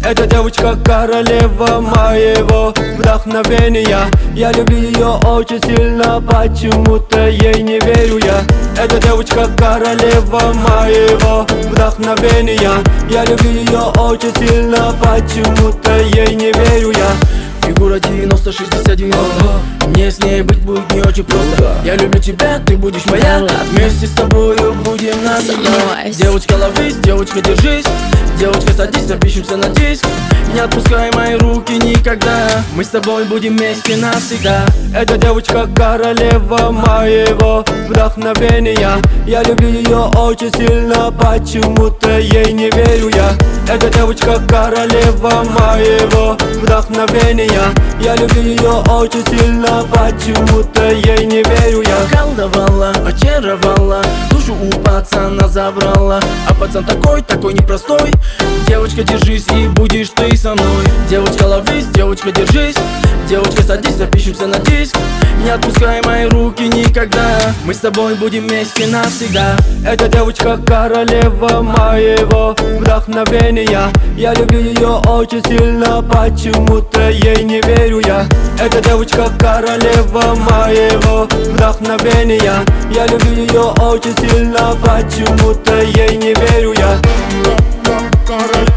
Эта девочка королева моего вдохновения. Я люблю ее очень сильно, почему-то ей не верю я. Эта девочка королева моего вдохновения. Я люблю ее очень сильно, почему-то ей не верю я. Фигура 90-60-90. Мне с ней быть будет не очень просто. Я люблю тебя, ты будешь моя. Вместе с тобою будем навсегда. Девочка, ловись, девочка, держись. Девочка, садись, запишемся на диск. Не отпускай мои руки никогда. Мы с тобой будем вместе навсегда. Эта девочка королева моего вдохновения. Я люблю ее очень сильно, почему-то ей не верю я. Эта девочка королева моего вдохновения. Я люблю ее очень сильно, почему-то ей не верю я. Колдовала, очаровала, душу у пацана забрала. А пацан такой, такой непростой. Девочка, держись и будешь ты со мной. Девочка, ловись, девочка, держись. Девочка, садись, запишемся на диск. Не отпускай мои руки никогда. Мы с тобой будем вместе навсегда. Эта девочка королева моего вдохновения. Я люблю ее очень сильно, почему-то ей не верю я. Эта девочка королева моего вдохновения. Я люблю ее очень сильно, почему-то ей не верю я.